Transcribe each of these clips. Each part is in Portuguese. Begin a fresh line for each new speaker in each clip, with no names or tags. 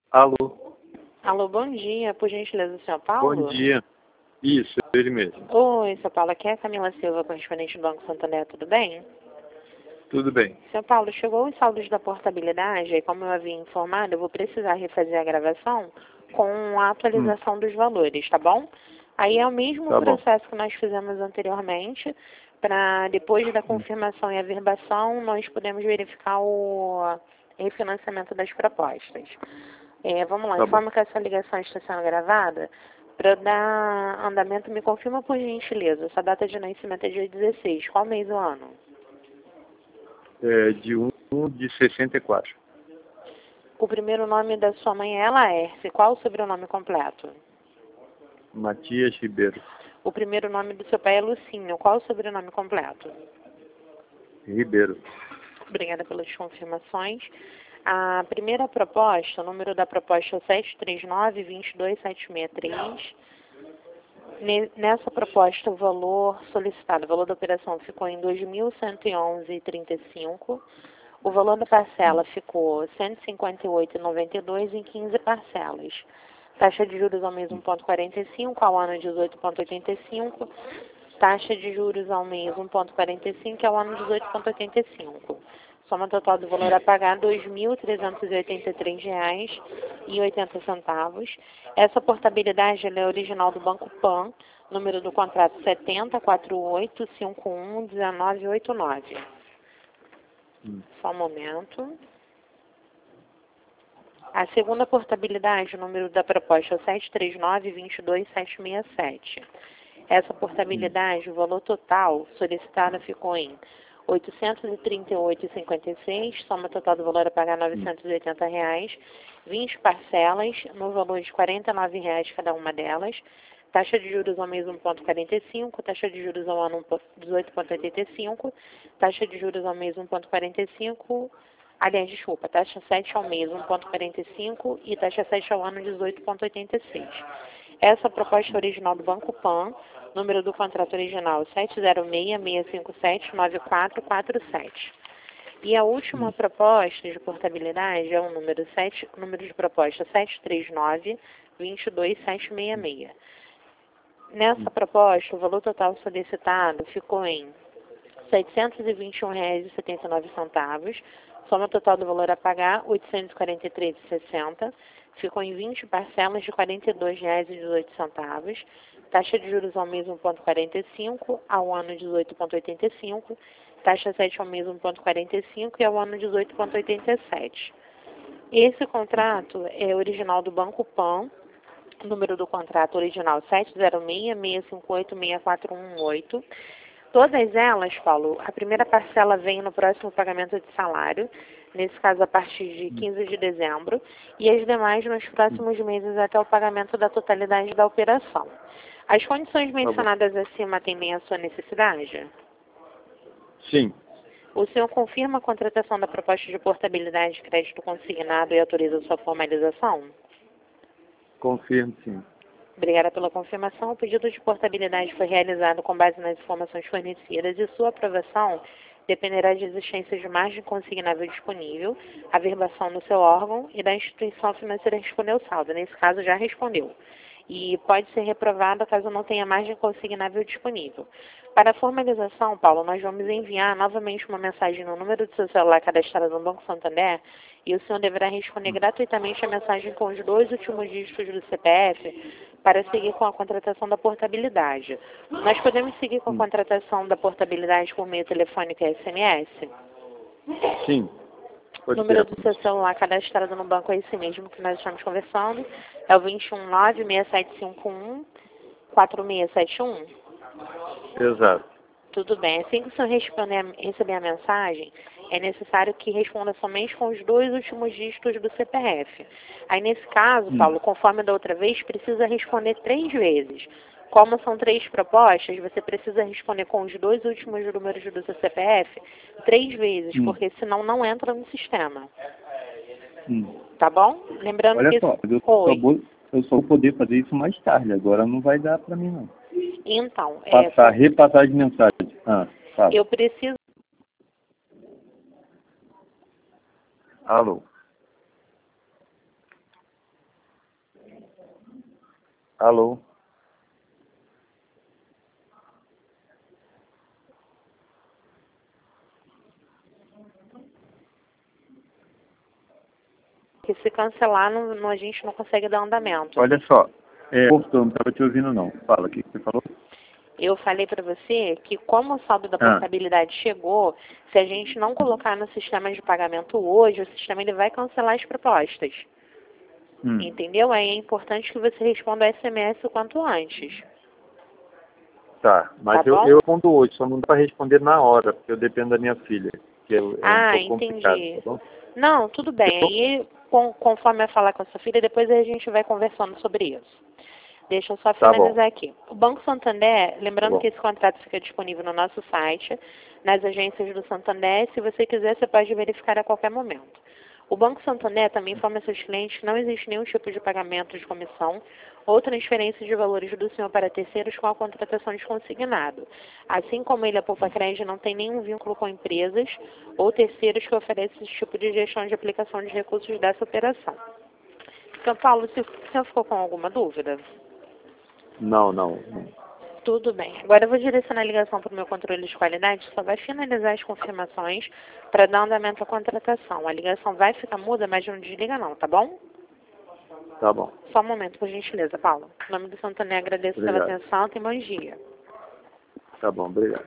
Alô,
Alô, bom dia. Por gentileza, senhor Paulo?
bom dia. Isso, ele mesmo.
Oi, senhor Paulo. Aqui é a Camila Silva, correspondente do Banco Santander. Tudo bem?
Tudo bem.
Senhor Paulo, chegou os saldos da portabilidade e, como eu havia informado, eu vou precisar refazer a gravação com a atualização dos valores, tá bom? Aí é o mesmo
Tá bom.
processo que nós fizemos anteriormente, para depois da confirmação e averbação, nós podemos verificar o refinanciamento das propostas. Vamos lá,
Tá bom.
informo que essa ligação está sendo gravada. Para dar andamento, me confirma por gentileza. Essa data de nascimento é dia 16. Qual mês do ano?
É de 1 de 64.
O primeiro nome da sua mãe é Laércio. Qual o sobrenome completo?
Matias Ribeiro.
O primeiro nome do seu pai é Lucínio. Qual o sobrenome completo?
Ribeiro.
Obrigada pelas confirmações. A primeira proposta, o número da proposta é 739-22763. Nessa proposta, o valor solicitado, o valor da operação ficou em R$ 2.111,35. O valor da parcela ficou R$ 158,92 em 15 parcelas. Taxa de juros ao mês 1,45, ao ano 18,85. Taxa de juros ao mês 1,45, ao ano 18,85. Soma total do valor a pagar R$ 2.383,80. Essa portabilidade ela é original do Banco Pan, número do contrato 7048511989. Só um momento. A segunda portabilidade, o número da proposta é 739-22767. Essa portabilidade, o valor total solicitado ficou em R$ 838,56, soma total do valor a pagar R$ 980, 20 parcelas, no valor de R$ 49 cada uma delas, taxa de juros ao mês 1,45, taxa de juros ao ano 18,85, taxa de juros ao mês 1,45, aliás, desculpa, taxa 7 ao mês 1,45 e taxa 7 ao ano 18,86. Essa proposta original do Banco Pan, número do contrato original 706-657-9447. E a última proposta de portabilidade é o número de proposta 739-22766. Nessa proposta, o valor total solicitado ficou em R$ 721,79, soma total do valor a pagar R$ 843,60, ficou em 20 parcelas de R$ 42,18, taxa de juros ao mês 1,45, ao ano 18,85, taxa 7 ao mês 1,45 e ao ano 18,87. Esse contrato é original do Banco Pan, número do contrato original 706-658-6418. Todas elas, Paulo, a primeira parcela vem no próximo pagamento de salário, nesse caso a partir de 15 de dezembro, e as demais nos próximos meses até o pagamento da totalidade da operação. As condições mencionadas acima atendem à sua necessidade?
Sim.
O senhor confirma a contratação da proposta de portabilidade de crédito consignado e autoriza sua formalização?
Confirmo, sim.
Obrigada pela confirmação. O pedido de portabilidade foi realizado com base nas informações fornecidas e sua aprovação dependerá de existência de margem consignável disponível, averbação no seu órgão e da instituição financeira responder o saldo. Nesse caso, já respondeu. E pode ser reprovado caso não tenha margem consignável disponível. Para a formalização, Paulo, nós vamos enviar novamente uma mensagem no número do seu celular cadastrado no Banco Santander e o senhor deverá responder gratuitamente a mensagem com os 2 últimos dígitos do CPF para seguir com a contratação da portabilidade. Nós podemos seguir com a contratação da portabilidade por meio telefônico e SMS?
Sim.
O número do seu celular cadastrado no banco é esse mesmo que nós estamos conversando. É o 219-6751-4671?
Exato.
Tudo bem. Assim que o senhor receber a mensagem, é necessário que responda somente com os 2 últimos dígitos do CPF. Aí, nesse caso, Paulo, conforme da outra vez, precisa responder 3 vezes. Como são 3 propostas, você precisa responder com os 2 últimos números do seu CPF 3 vezes, porque senão não entra no sistema. Tá bom? Lembrando
Olha
que...
só, eu só vou poder fazer isso mais tarde, agora não vai dar para mim não.
Então,
repassar de mensagem. Fala.
Eu preciso...
Alô. Alô?
Que se cancelar, a gente não consegue dar andamento.
Olha só, cortou, não estava te ouvindo não. Fala, o que você falou?
Eu falei para você que como o saldo da portabilidade chegou, se a gente não colocar no sistema de pagamento hoje, o sistema ele vai cancelar as propostas. Entendeu? Aí é importante que você responda o SMS o quanto antes.
Tá, mas
Tá
eu
bom?
respondo hoje, só não dá para responder na hora, porque eu dependo da minha filha. Que é um pouco complicado,
entendi.
tá bom?
Não, tudo bem. Aí, conforme eu falar com a sua filha, depois a gente vai conversando sobre isso. Deixa eu só
Tá
finalizar
bom.
aqui. O Banco Santander, lembrando
Tá bom.
que esse contrato fica disponível no nosso site, nas agências do Santander. Se você quiser, você pode verificar a qualquer momento. O Banco Santander também informa seus clientes que não existe nenhum tipo de pagamento de comissão ou transferência de valores do senhor para terceiros com a contratação de consignado. Assim como ele, a Poupa Crédito, não tem nenhum vínculo com empresas ou terceiros que oferecem esse tipo de gestão de aplicação de recursos dessa operação. São Paulo, se o senhor ficou com alguma dúvida?
Não.
Tudo bem. Agora eu vou direcionar a ligação para o meu controle de qualidade, só vai finalizar as confirmações para dar andamento à contratação. A ligação vai ficar muda, mas não desliga não, tá bom?
Tá bom.
Só um momento, por gentileza, Paulo. Em nome do Santander, agradeço pela
Obrigado.
atenção e bom dia.
Tá bom, obrigado.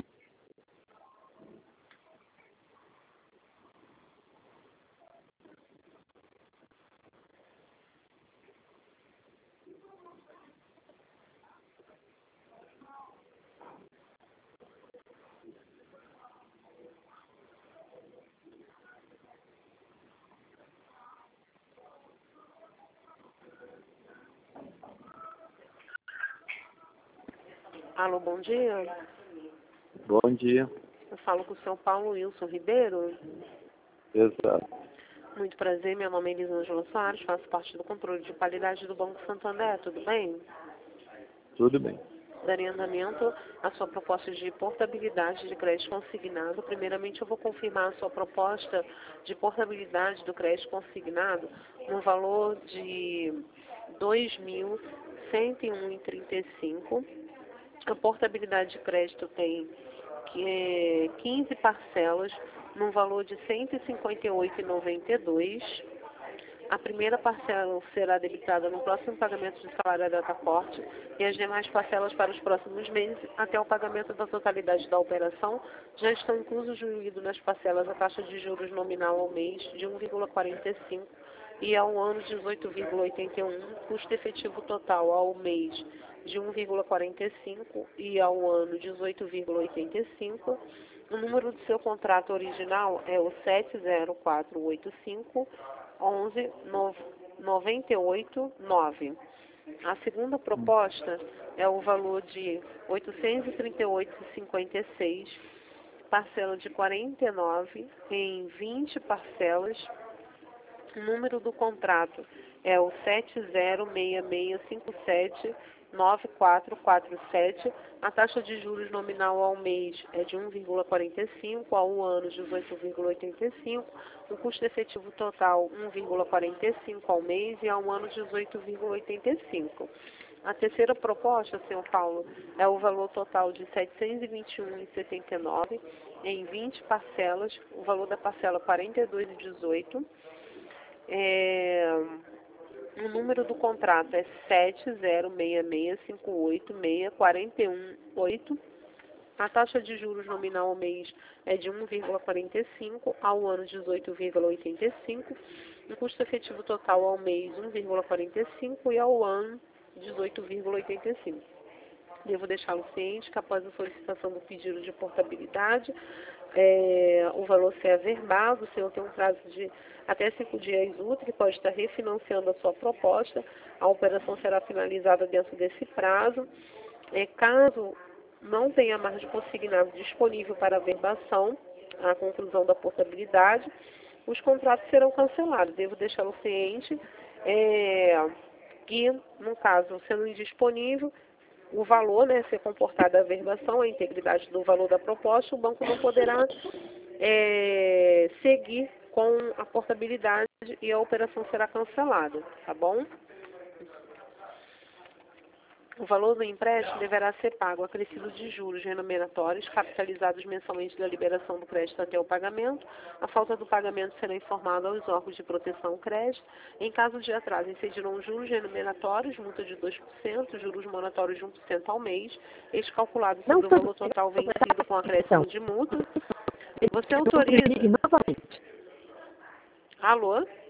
Alô, bom dia.
Bom dia.
Eu falo com o senhor Paulo Wilson Ribeiro.
Exato.
Muito prazer, meu nome é Elisângela Soares, faço parte do controle de qualidade do Banco Santander, tudo bem?
Tudo bem.
Darei andamento à sua proposta de portabilidade de crédito consignado. Primeiramente, eu vou confirmar a sua proposta de portabilidade do crédito consignado no valor de R$ 2.101,35. A portabilidade de crédito tem 15 parcelas no valor de R$ 158,92. A primeira parcela será debitada no próximo pagamento de salário da datacorte e as demais parcelas para os próximos meses, até o pagamento da totalidade da operação, já estão inclusos diluídos nas parcelas a taxa de juros nominal ao mês de 1,45 e ao ano de 18,81, custo efetivo total ao mês de 1,45 e ao ano de 18,85. O número do seu contrato original é o 70485 11 98 9. A segunda proposta é o valor de R$ 838,56, parcela de 49 em 20 parcelas. O número do contrato é o 7066579447. A taxa de juros nominal ao mês é de 1,45, ao ano de 18,85. O custo efetivo total 1,45 ao mês e ao ano 18,85. A terceira proposta, senhor Paulo, é o valor total de R$ 721,79 em 20 parcelas. O valor da parcela R$ 42,18. O número do contrato é 70665864118. A taxa de juros nominal ao mês é de 1,45, ao ano 18,85. O custo efetivo total ao mês 1,45 e ao ano 18,85. Devo deixá-lo ciente que após a solicitação do pedido de portabilidade, o valor ser averbado, o senhor tem um prazo de até 5 dias úteis, que pode estar refinanciando a sua proposta. A operação será finalizada dentro desse prazo. Caso não tenha margem consignado disponível para averbação, a conclusão da portabilidade, os contratos serão cancelados. Devo deixá-lo ciente que, no caso, sendo indisponível, o valor, ser comportada a averbação, a integridade do valor da proposta, o banco não poderá seguir com a portabilidade e a operação será cancelada, tá bom?
O valor do empréstimo deverá ser pago acrescido de juros remuneratórios, capitalizados mensalmente da liberação do crédito até o pagamento. A falta do pagamento será informada aos órgãos de proteção ao crédito. Em caso de atraso, incidirão juros remuneratórios, multa de 2%, juros moratórios de 1% ao mês, este calculado sobre o valor total vencido com acréscimo de multa. Você autoriza...
Novamente.
Alô?